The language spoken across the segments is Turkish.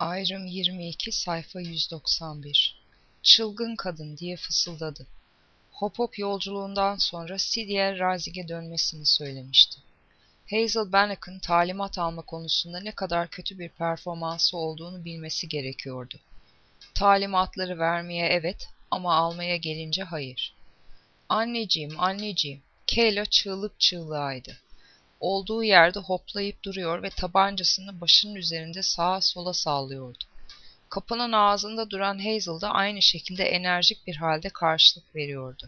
Ayrım 22 sayfa 191. Çılgın kadın diye fısıldadı. Hop hop yolculuğundan sonra Sidya Razig'e dönmesini söylemişti. Hazel Bannock'ın talimat alma konusunda ne kadar kötü bir performansı olduğunu bilmesi gerekiyordu. Talimatları vermeye evet ama almaya gelince hayır. Anneciğim, anneciğim, Kayla çığlık çığlığıydı. Olduğu yerde hoplayıp duruyor ve tabancasını başının üzerinde sağa sola sallıyordu. Kapının ağzında duran Hazel da aynı şekilde enerjik bir halde karşılık veriyordu.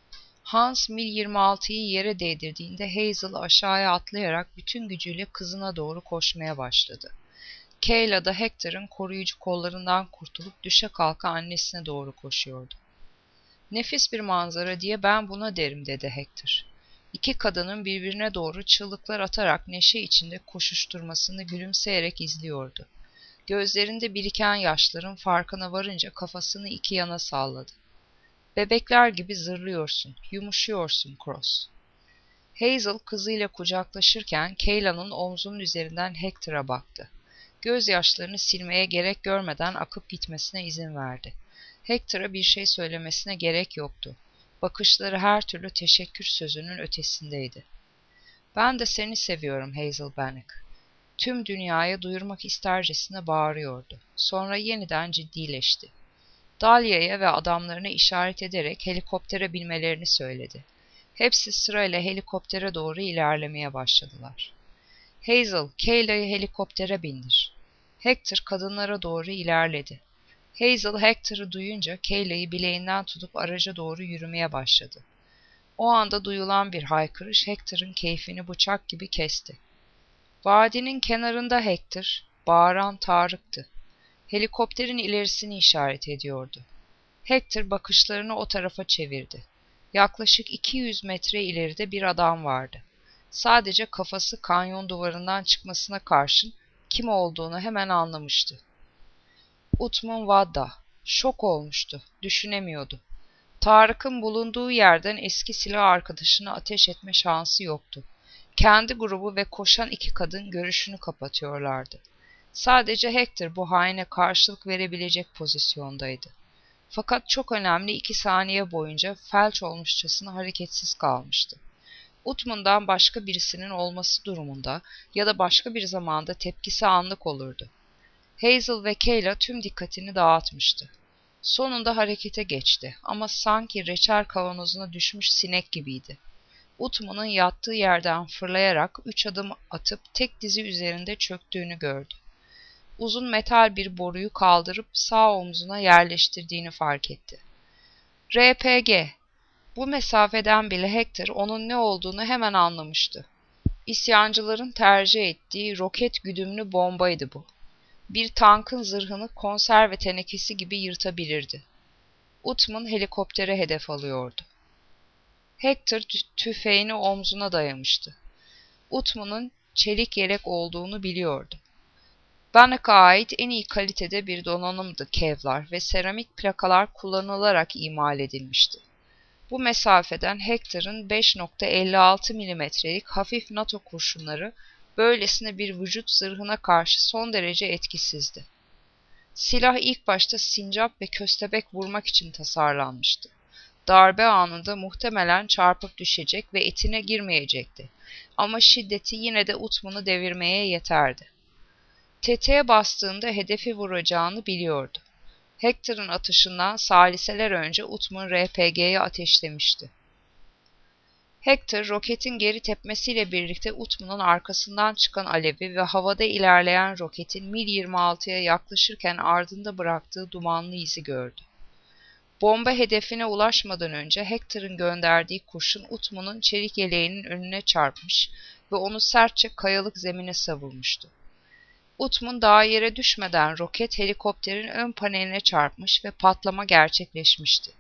Hans Mil-26'yı yere değdirdiğinde Hazel aşağıya atlayarak bütün gücüyle kızına doğru koşmaya başladı. Kayla da Hector'ın koruyucu kollarından kurtulup düşe kalka annesine doğru koşuyordu. Nefis bir manzara diye ben buna derim dedi Hector. İki kadının birbirine doğru çığlıklar atarak neşe içinde koşuşturmasını gülümseyerek izliyordu. Gözlerinde biriken yaşların farkına varınca kafasını iki yana salladı. Bebekler gibi zırlıyorsun, yumuşuyorsun Cross. Hazel kızıyla kucaklaşırken Kayla'nın omzunun üzerinden Hector'a baktı. Gözyaşlarını silmeye gerek görmeden akıp gitmesine izin verdi. Hector'a bir şey söylemesine gerek yoktu. Bakışları her türlü teşekkür sözünün ötesindeydi. Ben de seni seviyorum Hazel Bannock. Tüm dünyaya duyurmak istercesine bağırıyordu. Sonra yeniden ciddileşti. Dahlia'ya ve adamlarına işaret ederek helikoptere binmelerini söyledi. Hepsi sırayla helikoptere doğru ilerlemeye başladılar. Hazel, Kayla'yı helikoptere bindir. Hector kadınlara doğru ilerledi. Hazel, Hector'ı duyunca Kayla'yı bileğinden tutup araca doğru yürümeye başladı. O anda duyulan bir haykırış Hector'ın keyfini bıçak gibi kesti. Vadinin kenarında Hector, bağıran Tarık'tı. Helikopterin ilerisini işaret ediyordu. Hector bakışlarını o tarafa çevirdi. Yaklaşık 200 metre ileride bir adam vardı. Sadece kafası kanyon duvarından çıkmasına karşın kim olduğunu hemen anlamıştı. Utman Vadda. Şok olmuştu. Düşünemiyordu. Tarık'ın bulunduğu yerden eski silah arkadaşına ateş etme şansı yoktu. Kendi grubu ve koşan iki kadın görüşünü kapatıyorlardı. Sadece Hector bu haine karşılık verebilecek pozisyondaydı. Fakat çok önemli 2 saniye boyunca felç olmuşçasına hareketsiz kalmıştı. Utman'dan başka birisinin olması durumunda ya da başka bir zamanda tepkisi anlık olurdu. Hazel ve Kayla tüm dikkatini dağıtmıştı. Sonunda harekete geçti ama sanki reçel kavanozuna düşmüş sinek gibiydi. Utman'ın yattığı yerden fırlayarak 3 adım atıp tek dizi üzerinde çöktüğünü gördü. Uzun metal bir boruyu kaldırıp sağ omzuna yerleştirdiğini fark etti. RPG. Bu mesafeden bile Hector onun ne olduğunu hemen anlamıştı. İsyancıların tercih ettiği roket güdümlü bombaydı bu. Bir tankın zırhını konserve tenekesi gibi yırtabilirdi. Utman helikoptere hedef alıyordu. Hector tüfeğini omzuna dayamıştı. Utman'ın çelik yelek olduğunu biliyordu. Bannock'a ait en iyi kalitede bir donanımdı Kevlar ve seramik plakalar kullanılarak imal edilmişti. Bu mesafeden Hector'ın 5.56 milimetrelik hafif NATO kurşunları böylesine bir vücut zırhına karşı son derece etkisizdi. Silah ilk başta sincap ve köstebek vurmak için tasarlanmıştı. Darbe anında muhtemelen çarpıp düşecek ve etine girmeyecekti. Ama şiddeti yine de Utman'ı devirmeye yeterdi. Tetiğe bastığında hedefi vuracağını biliyordu. Hector'ın atışından saliseler önce Utman RPG'ye ateşlemişti. Hector roketin geri tepmesiyle birlikte Utman'ın arkasından çıkan alevi ve havada ilerleyen roketin Mil-26'ya yaklaşırken ardında bıraktığı dumanlı izi gördü. Bomba hedefine ulaşmadan önce Hector'ın gönderdiği kurşun Utman'ın çelik yeleğinin önüne çarpmış ve onu sertçe kayalık zemine savurmuştu. Utman daha yere düşmeden roket helikopterin ön paneline çarpmış ve patlama gerçekleşmişti.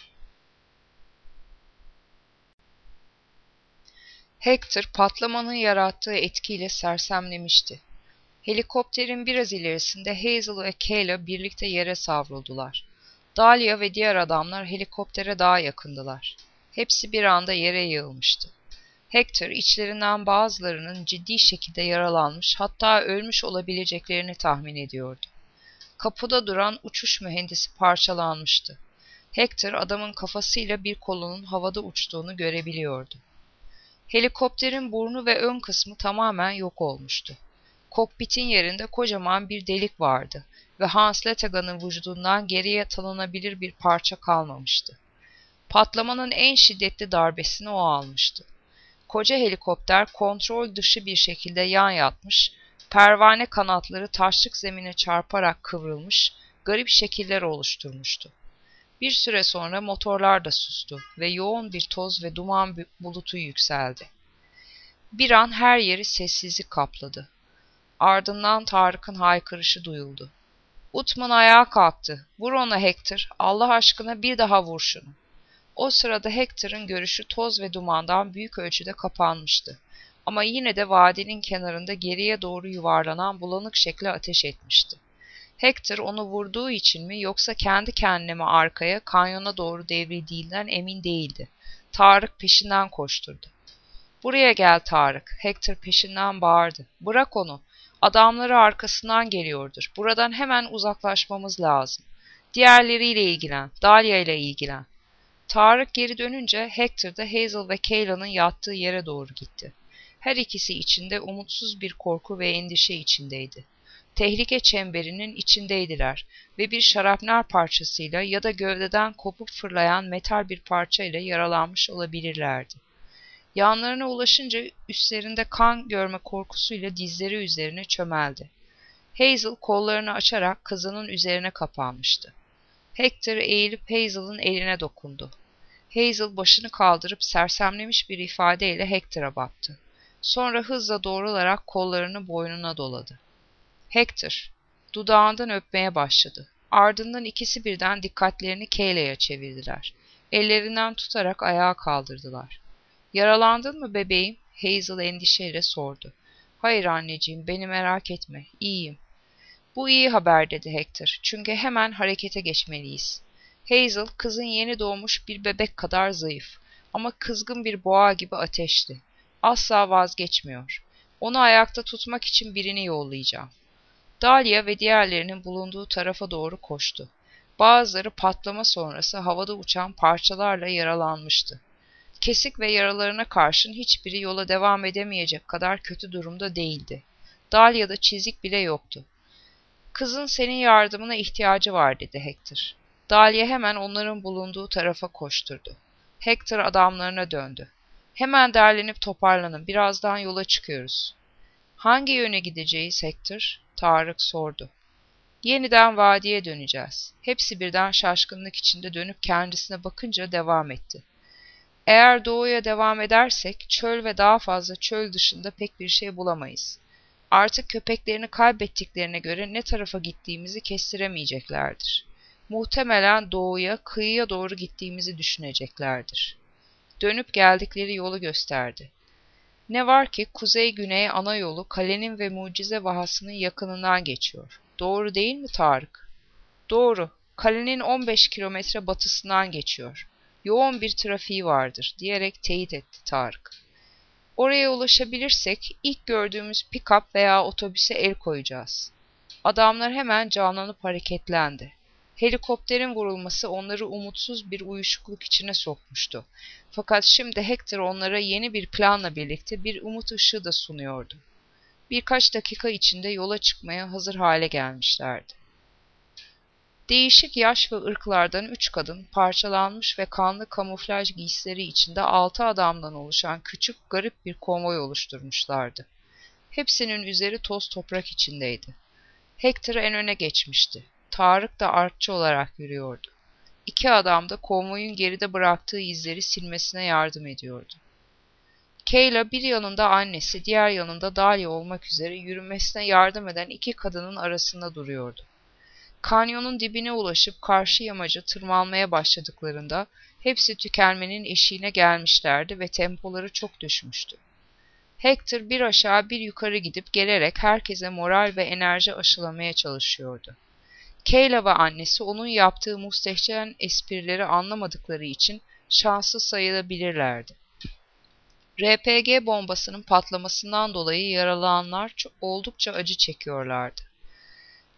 Hector patlamanın yarattığı etkiyle sersemlemişti. Helikopterin biraz ilerisinde Hazel ve Kayla birlikte yere savruldular. Dahlia ve diğer adamlar helikoptere daha yakındılar. Hepsi bir anda yere yığılmıştı. Hector içlerinden bazılarının ciddi şekilde yaralanmış hatta ölmüş olabileceklerini tahmin ediyordu. Kapıda duran uçuş mühendisi parçalanmıştı. Hector adamın kafasıyla bir kolunun havada uçtuğunu görebiliyordu. Helikopterin burnu ve ön kısmı tamamen yok olmuştu. Kokpitin yerinde kocaman bir delik vardı ve Hans Lettegan'ın vücudundan geriye tanınabilir bir parça kalmamıştı. Patlamanın en şiddetli darbesini o almıştı. Koca helikopter kontrol dışı bir şekilde yan yatmış, pervane kanatları taşlık zemine çarparak kıvrılmış, garip şekiller oluşturmuştu. Bir süre sonra motorlar da sustu ve yoğun bir toz ve duman bulutu yükseldi. Bir an her yeri sessizlik kapladı. Ardından Tarık'ın haykırışı duyuldu. Utman ayağa kalktı. "Vur ona Hector, Allah aşkına bir daha vur şunu." O sırada Hector'ın görüşü toz ve dumandan büyük ölçüde kapanmıştı. Ama yine de vadinin kenarında geriye doğru yuvarlanan bulanık şekle ateş etmişti. Hector onu vurduğu için mi yoksa kendi kendine mi arkaya kanyona doğru devrildiğinden emin değildi. Tarık peşinden koşturdu. "Buraya gel Tarık." Hector peşinden bağırdı. "Bırak onu. Adamları arkasından geliyordur. Buradan hemen uzaklaşmamız lazım. Diğerleriyle ilgilen. Dahlia ile ilgilen." Tarık geri dönünce Hector da Hazel ve Kayla'nın yattığı yere doğru gitti. Her ikisi içinde umutsuz bir korku ve endişe içindeydi. Tehlike çemberinin içindeydiler ve bir şarapnel parçasıyla ya da gövdeden kopup fırlayan metal bir parçayla yaralanmış olabilirlerdi. Yanlarına ulaşınca üstlerinde kan görme korkusuyla dizleri üzerine çömeldi. Hazel kollarını açarak kızının üzerine kapanmıştı. Hector eğilip Hazel'ın eline dokundu. Hazel başını kaldırıp sersemlemiş bir ifadeyle Hector'a baktı. Sonra hızla doğrularak kollarını boynuna doladı. "Hector," dudağından öpmeye başladı. Ardından ikisi birden dikkatlerini Kayla'ya çevirdiler. Ellerinden tutarak ayağa kaldırdılar. "Yaralandın mı bebeğim?" Hazel endişeyle sordu. "Hayır anneciğim, beni merak etme, iyiyim." "Bu iyi haber," dedi Hector. "Çünkü hemen harekete geçmeliyiz." Hazel, kızın yeni doğmuş bir bebek kadar zayıf ama kızgın bir boğa gibi ateşli. Asla vazgeçmiyor. Onu ayakta tutmak için birini yollayacağım. Dahlia ve diğerlerinin bulunduğu tarafa doğru koştu. Bazıları patlama sonrası havada uçan parçalarla yaralanmıştı. Kesik ve yaralarına karşın hiçbiri yola devam edemeyecek kadar kötü durumda değildi. Dahlia'da çizik bile yoktu. "Kızın senin yardımına ihtiyacı var," dedi Hector. Dahlia hemen onların bulunduğu tarafa koşturdu. Hector adamlarına döndü. "Hemen derlenip toparlanın, birazdan yola çıkıyoruz." "Hangi yöne gideceğiz Hector?" Tarık sordu. "Yeniden vadiye döneceğiz." Hepsi birden şaşkınlık içinde dönüp kendisine bakınca devam etti. "Eğer doğuya devam edersek çöl ve daha fazla çöl dışında pek bir şey bulamayız. Artık köpeklerini kaybettiklerine göre ne tarafa gittiğimizi kestiremeyeceklerdir. Muhtemelen doğuya, kıyıya doğru gittiğimizi düşüneceklerdir." Dönüp geldikleri yolu gösterdi. "Ne var ki kuzey-güney ana yolu kalenin ve mucize vahasının yakınından geçiyor. Doğru değil mi Tarık?" "Doğru. Kalenin 15 kilometre batısından geçiyor. Yoğun bir trafiği vardır," diyerek teyit etti Tarık. "Oraya ulaşabilirsek ilk gördüğümüz pick-up veya otobüse el koyacağız." Adamlar hemen canlanıp hareketlendi. Helikopterin vurulması onları umutsuz bir uyuşukluk içine sokmuştu. Fakat şimdi Hector onlara yeni bir planla birlikte bir umut ışığı da sunuyordu. Birkaç dakika içinde yola çıkmaya hazır hale gelmişlerdi. Değişik yaş ve ırklardan 3 kadın, parçalanmış ve kanlı kamuflaj giysileri içinde 6 adamdan oluşan küçük, garip bir konvoy oluşturmuşlardı. Hepsinin üzeri toz toprak içindeydi. Hector en öne geçmişti. Tarık da artçı olarak yürüyordu. 2 adam da konvoyun geride bıraktığı izleri silmesine yardım ediyordu. Kayla bir yanında annesi, diğer yanında Dahlia olmak üzere yürümesine yardım eden 2 kadının arasında duruyordu. Kanyonun dibine ulaşıp karşı yamaca tırmanmaya başladıklarında hepsi tükenmenin eşiğine gelmişlerdi ve tempoları çok düşmüştü. Hector bir aşağı bir yukarı gidip gelerek herkese moral ve enerji aşılamaya çalışıyordu. Kayla ve annesi onun yaptığı muhteşem esprileri anlamadıkları için şanssız sayılabilirlerdi. RPG bombasının patlamasından dolayı yaralananlar oldukça acı çekiyorlardı.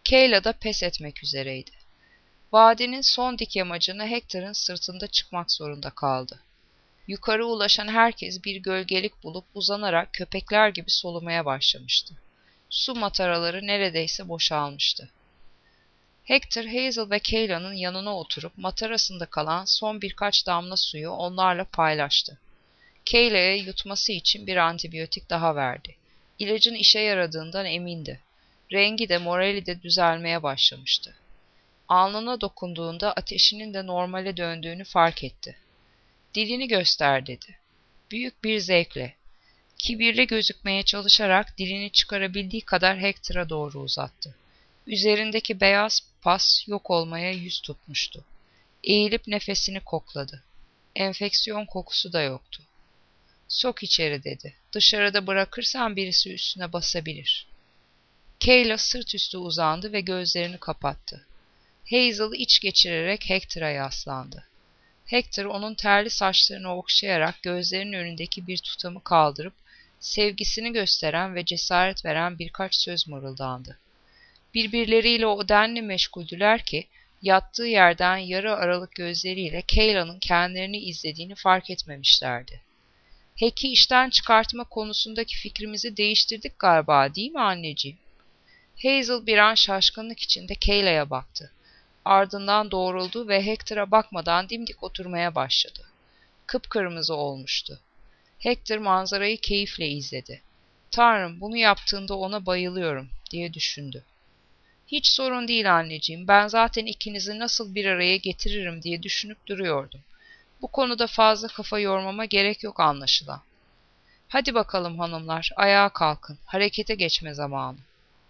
Kayla da pes etmek üzereydi. Vadinin son dik yamacına Hector'ın sırtında çıkmak zorunda kaldı. Yukarı ulaşan herkes bir gölgelik bulup uzanarak köpekler gibi solumaya başlamıştı. Su mataraları neredeyse boşalmıştı. Hector, Hazel ve Kayla'nın yanına oturup matarasında kalan son birkaç damla suyu onlarla paylaştı. Kayla'ya yutması için bir antibiyotik daha verdi. İlacın işe yaradığından emindi. Rengi de morali de düzelmeye başlamıştı. Alnına dokunduğunda ateşinin de normale döndüğünü fark etti. Dilini göster dedi. Büyük bir zevkle. Kibirli gözükmeye çalışarak dilini çıkarabildiği kadar Hector'a doğru uzattı. Üzerindeki beyaz pas yok olmaya yüz tutmuştu. Eğilip nefesini kokladı. Enfeksiyon kokusu da yoktu. Sok içeri dedi. Dışarıda bırakırsan birisi üstüne basabilir. Kayla sırt üstü uzandı ve gözlerini kapattı. Hazel iç geçirerek Hector'a yaslandı. Hector onun terli saçlarını okşayarak gözlerinin önündeki bir tutamı kaldırıp sevgisini gösteren ve cesaret veren birkaç söz mırıldandı. Birbirleriyle o denli meşguldüler ki yattığı yerden yarı aralık gözleriyle Kayla'nın kendilerini izlediğini fark etmemişlerdi. Hack'i işten çıkartma konusundaki fikrimizi değiştirdik galiba, değil mi anneciğim? Hazel bir an şaşkınlık içinde Kayla'ya baktı. Ardından doğruldu ve Hector'a bakmadan dimdik oturmaya başladı. Kıpkırmızı olmuştu. Hector manzarayı keyifle izledi. Tanrım, bunu yaptığında ona bayılıyorum diye düşündü. Hiç sorun değil anneciğim, ben zaten ikinizi nasıl bir araya getiririm diye düşünüp duruyordum. Bu konuda fazla kafa yormama gerek yok anlaşılan. Hadi bakalım hanımlar, ayağa kalkın, harekete geçme zamanı.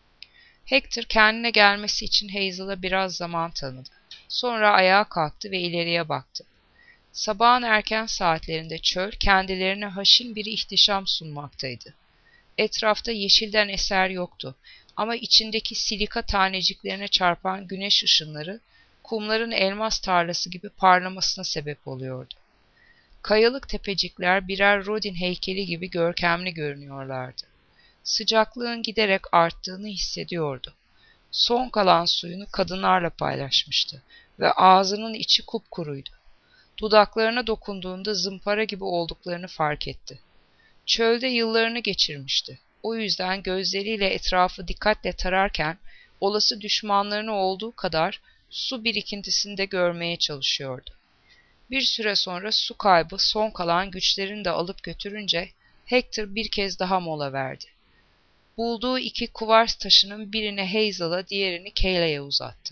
Hector kendine gelmesi için Hazel'a biraz zaman tanıdı. Sonra ayağa kalktı ve ileriye baktı. Sabahın erken saatlerinde çöl kendilerine haşin bir ihtişam sunmaktaydı. Etrafta yeşilden eser yoktu ama içindeki silika taneciklerine çarpan güneş ışınları kumların elmas tarlası gibi parlamasına sebep oluyordu. Kayalık tepecikler birer Rodin heykeli gibi görkemli görünüyorlardı. Sıcaklığın giderek arttığını hissediyordu. Son kalan suyunu kadınlarla paylaşmıştı ve ağzının içi kupkuruydu. Dudaklarına dokunduğunda zımpara gibi olduklarını fark etti. Çölde yıllarını geçirmişti. O yüzden gözleriyle etrafı dikkatle tararken olası düşmanlarını olduğu kadar su birikintisini de görmeye çalışıyordu. Bir süre sonra su kaybı son kalan güçlerini de alıp götürünce Hector bir kez daha mola verdi. Bulduğu iki kuvars taşının birini Hazel'a, diğerini Kayla'ya uzattı.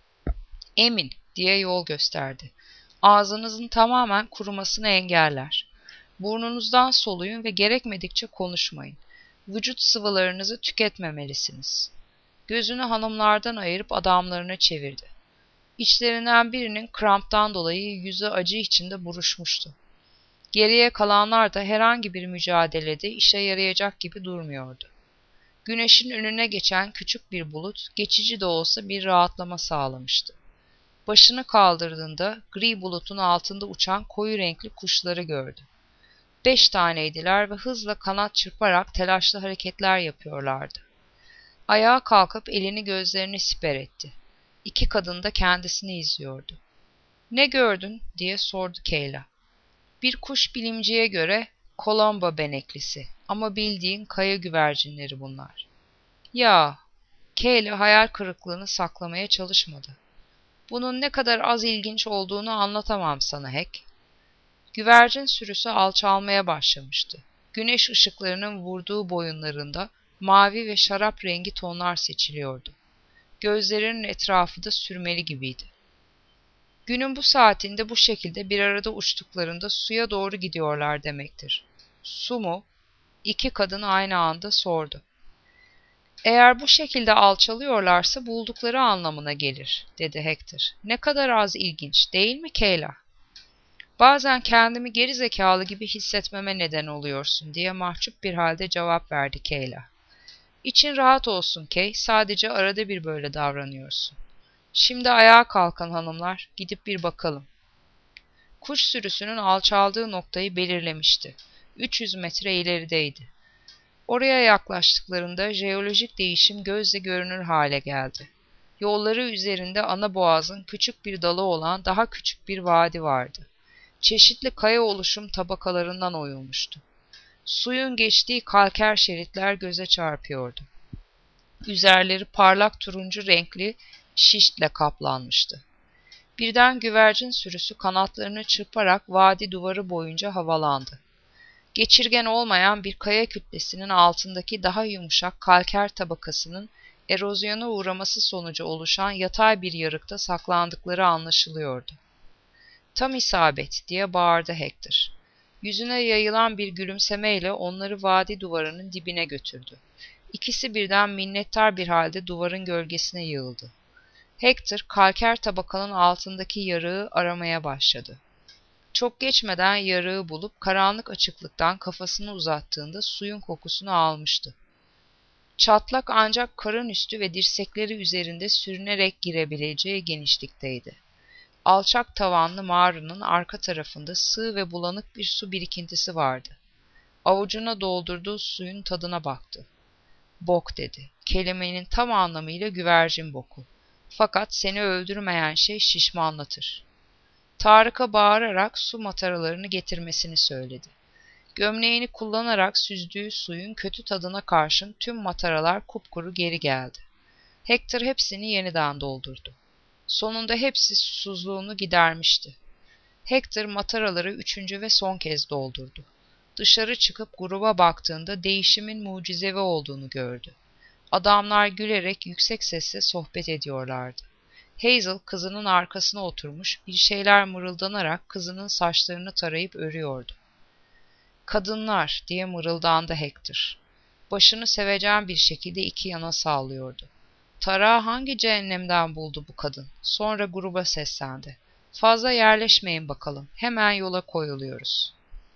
Emin diye yol gösterdi. Ağzınızın tamamen kurumasını engeller. Burnunuzdan soluyun ve gerekmedikçe konuşmayın. Vücut sıvılarınızı tüketmemelisiniz. Gözünü hanımlardan ayırıp adamlarına çevirdi. İçlerinden birinin kramptan dolayı yüzü acı içinde buruşmuştu. Geriye kalanlar da herhangi bir mücadelede işe yarayacak gibi durmuyordu. Güneşin önüne geçen küçük bir bulut geçici de olsa bir rahatlama sağlamıştı. Başını kaldırdığında gri bulutun altında uçan koyu renkli kuşları gördü. 5 taneydiler ve hızla kanat çırparak telaşlı hareketler yapıyorlardı. Ayağa kalkıp elini gözlerini siper etti. İki kadın da kendisini izliyordu. "Ne gördün?" diye sordu Kayla. "Bir kuş bilimciye göre Kolombo beneklisi ama bildiğin kaya güvercinleri bunlar." "Ya," Kayla hayal kırıklığını saklamaya çalışmadı. "Bunun ne kadar az ilginç olduğunu anlatamam sana Hack." Güvercin sürüsü alçalmaya başlamıştı. Güneş ışıklarının vurduğu boyunlarında mavi ve şarap rengi tonlar seçiliyordu. Gözlerinin etrafı da sürmeli gibiydi. Günün bu saatinde bu şekilde bir arada uçtuklarında suya doğru gidiyorlar demektir. Su mu? İki kadın aynı anda sordu. "Eğer bu şekilde alçalıyorlarsa buldukları anlamına gelir," dedi Hector. "Ne kadar az ilginç, değil mi Kayla?" "Bazen kendimi geri zekalı gibi hissetmeme neden oluyorsun," diye mahcup bir halde cevap verdi Kayla. "İçin rahat olsun Kay, sadece arada bir böyle davranıyorsun. Şimdi ayağa kalkın hanımlar, gidip bir bakalım." Kuş sürüsünün alçaldığı noktayı belirlemişti. 300 metre ilerideydi. Oraya yaklaştıklarında jeolojik değişim gözle görünür hale geldi. Yolları üzerinde ana boğazın küçük bir dalı olan daha küçük bir vadi vardı. Çeşitli kaya oluşum tabakalarından oyulmuştu. Suyun geçtiği kalker şeritler göze çarpıyordu. Üzerleri parlak turuncu renkli şiştle kaplanmıştı. Birden güvercin sürüsü kanatlarını çırparak vadi duvarı boyunca havalandı. Geçirgen olmayan bir kaya kütlesinin altındaki daha yumuşak kalker tabakasının erozyona uğraması sonucu oluşan yatay bir yarıkta saklandıkları anlaşılıyordu. "Tam isabet!" diye bağırdı Hector. Yüzüne yayılan bir gülümsemeyle onları vadi duvarının dibine götürdü. İkisi birden minnettar bir halde duvarın gölgesine yığıldı. Hector, kalker tabakanın altındaki yarığı aramaya başladı. Çok geçmeden yarığı bulup karanlık açıklıktan kafasını uzattığında suyun kokusunu almıştı. Çatlak ancak karın üstü ve dirsekleri üzerinde sürünerek girebileceği genişlikteydi. Alçak tavanlı mağaranın arka tarafında sığ ve bulanık bir su birikintisi vardı. Avucuna doldurduğu suyun tadına baktı. "Bok," dedi. Kelimenin tam anlamıyla güvercin boku. Fakat seni öldürmeyen şey şişmanlatır. Tarık'a bağırarak su mataralarını getirmesini söyledi. Gömleğini kullanarak süzdüğü suyun kötü tadına karşın tüm mataralar kupkuru geri geldi. Hector hepsini yeniden doldurdu. Sonunda hepsi susuzluğunu gidermişti. Hector mataraları üçüncü ve son kez doldurdu. Dışarı çıkıp gruba baktığında değişimin mucizevi olduğunu gördü. Adamlar gülerek yüksek sesle sohbet ediyorlardı. Hazel kızının arkasına oturmuş bir şeyler mırıldanarak kızının saçlarını tarayıp örüyordu. "Kadınlar," diye mırıldandı Hector. Başını sevecen bir şekilde iki yana sallıyordu. "Tarağı hangi cehennemden buldu bu kadın?" Sonra gruba seslendi. "Fazla yerleşmeyin bakalım. Hemen yola koyuluyoruz."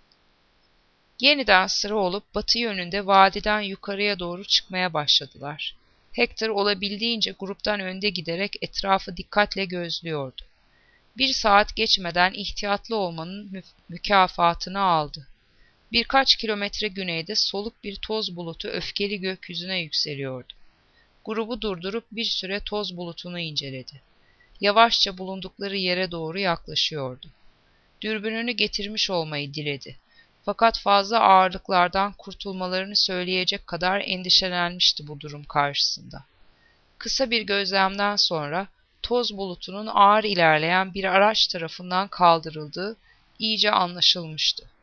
Yeniden sıra olup batı yönünde vadiden yukarıya doğru çıkmaya başladılar. Hector olabildiğince gruptan önde giderek etrafı dikkatle gözlüyordu. 1 saat geçmeden ihtiyatlı olmanın mükafatını aldı. Birkaç kilometre güneyde soluk bir toz bulutu öfkeli gökyüzüne yükseliyordu. Grubu durdurup bir süre toz bulutunu inceledi. Yavaşça bulundukları yere doğru yaklaşıyordu. Dürbününü getirmiş olmayı diledi. Fakat fazla ağırlıklardan kurtulmalarını söyleyecek kadar endişelenmişti bu durum karşısında. Kısa bir gözlemden sonra toz bulutunun ağır ilerleyen bir araç tarafından kaldırıldığı iyice anlaşılmıştı.